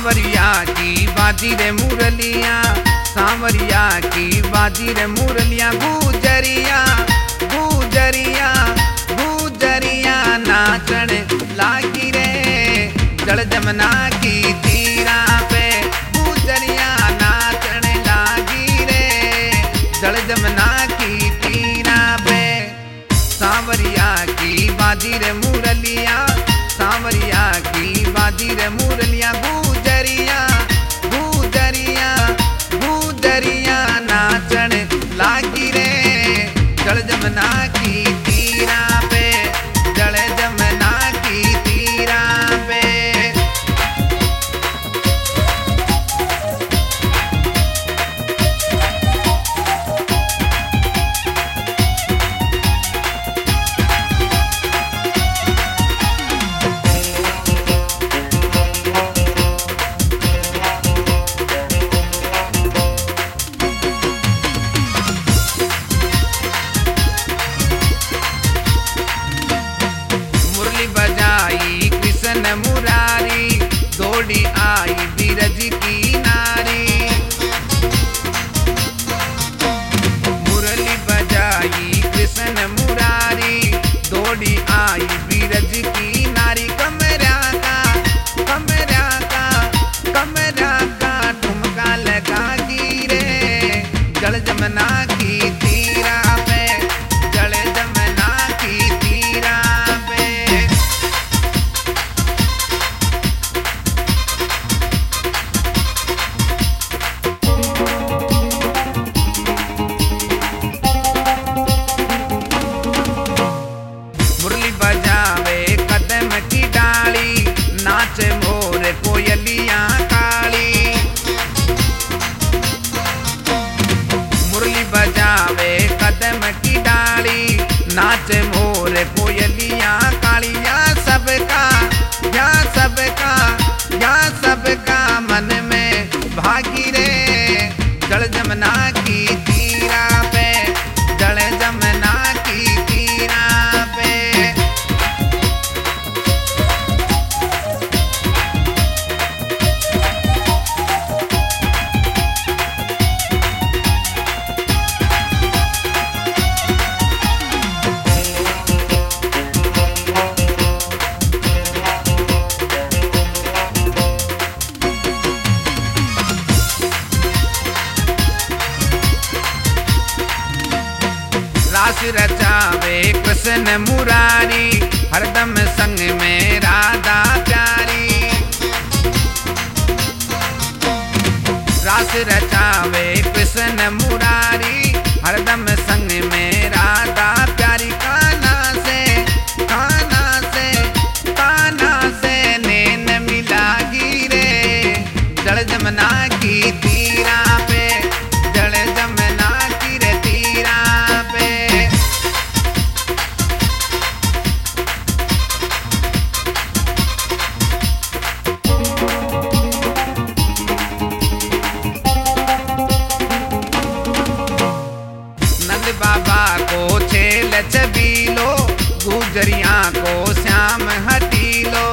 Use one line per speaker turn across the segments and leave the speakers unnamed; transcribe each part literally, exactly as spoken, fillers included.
सांवरिया की बाजी रे मुरलिया, सांवरिया की बाजी रे मुरलिया। गुजरिया गुजरिया गुजरिया नाचन लागी रे जल जमुना की तीरा पे। गुजरिया नाचन लागी रे जल जमुना की तीरा पे। सांवरिया की बाजी रे मुरलिया, सांवरिया की बाजी रे मुरलिया। गुजरिया गुजरिया गुजरिया नाचन लागी रे जल जमुना की तीरा पे, जल जमुना की तीरा पे। बजाई कृष्ण मुरारी, दौड़ी आई बीरज की नारी। मुरली बजाई कृष्ण मुरारी, दौड़ी आई बीरज की नारी। कमरा का कमरा का कमरा का ठुमका लगा गिरे जल जमुना की तीरा पे, जल जमुना की तीरा पे। बजावे कदम की डाली, नाचे मोर कोयलिया काली। मुरली बजावे कदम की डाली, नाचे मोर कोयलिया काली। या सबका या सबका या सबका मन में भागी रे जल जमुना की तीरा पे, जल जमुना की तीरा पे। रास रचावे कृष्ण मुरारी, हरदम संग में राधा प्यारी। रास रचावे कृष्ण मुरारी, हरदम संग में राधा प्यारी। काना से काना से काना से नैन मिला गिरे जल जमुना की तीरा पे, जल जमुना की रे तीरा पे। नंद बाबा को छेल छबीलो, गुजरिया को श्याम हटीलो।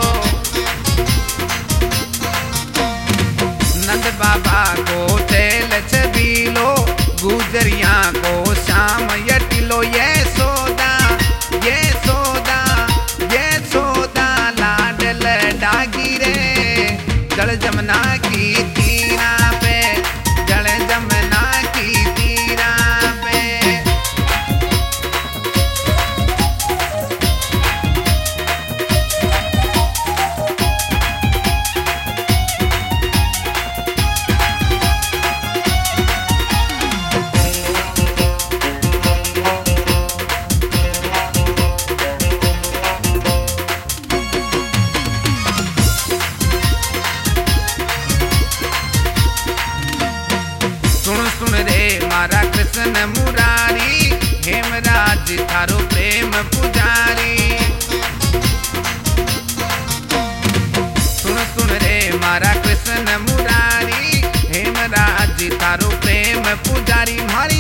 नंद बाबा को छेल छबीलो, गुजरिया को श्याम हटीलो। ये सोदा ये सोदा ये सोदा लाडल डागी रे जल जमुना की तीरा पे, जल जमुना की तीरा पे। सुन सुन रे मारा कृष्ण मुरारी, हेमराज थारो प्रेम पुजारी। सुन सुन रे मारा कृष्ण मुरारी, हेमराज थारो प्रेम पुजारी। मारी